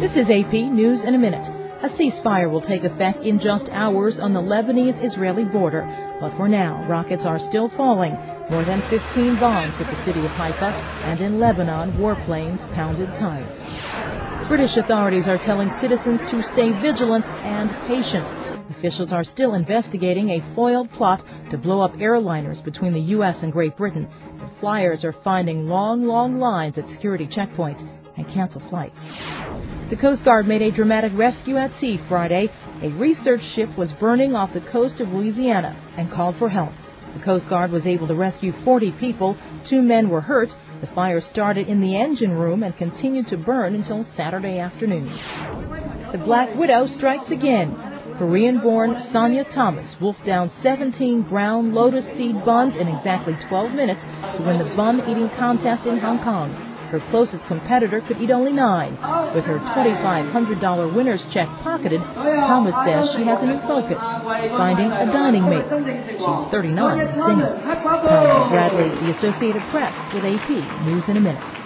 This is AP News in a Minute. A ceasefire will take effect in just hours on the Lebanese-Israeli border. But for now, rockets are still falling. More than 15 bombs hit the city of Haifa, and in Lebanon, warplanes pounded time. British authorities are telling citizens to stay vigilant and patient. Officials are still investigating a foiled plot to blow up airliners between the U.S. and Great Britain. But flyers are finding long lines at security checkpoints and cancel flights. The Coast Guard made a dramatic rescue at sea Friday. A research ship was burning off the coast of Louisiana and called for help. The Coast Guard was able to rescue 40 people. 2 men were hurt. The fire started in the engine room and continued to burn until Saturday afternoon. The Black Widow strikes again. Korean-born Sonia Thomas wolfed down 17 brown lotus seed buns in exactly 12 minutes to win the bun-eating contest in Hong Kong. Her closest competitor could eat only 9. With her $2,500 winner's check pocketed, Thomas says she has a new focus, finding a dining mate. She's 39 and single. Colin Bradley, The Associated Press, with AP News in a Minute.